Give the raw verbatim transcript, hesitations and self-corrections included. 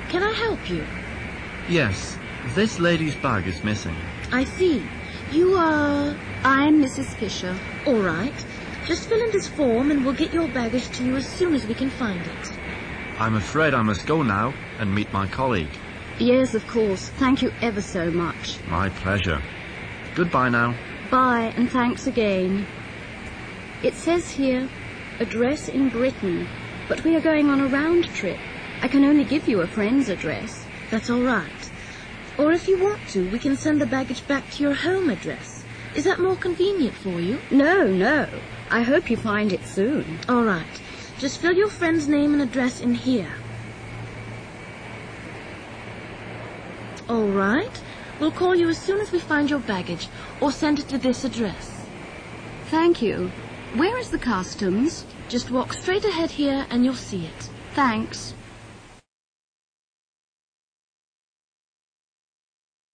Can I help you? Yes, this lady's bag is missing. I see. You are... I'm Missus Fisher. All right. Just fill in this form and we'll get your baggage to you as soon as we can find it. I'm afraid I must go now and meet my colleague. Yes, of course. Thank you ever so much. My pleasure. Goodbye now. Bye, and thanks again. It says here, address in Britain, but we are going on a round trip. I can only give you a friend's address. That's all right. Or if you want to, we can send the baggage back to your home address. Is that more convenient for you? No, no. I hope you find it soon. All right. Just fill your friend's name and address in here. All right. We'll call you as soon as we find your baggage, or send it to this address. Thank you. Where is the customs? Just walk straight ahead here and you'll see it. Thanks.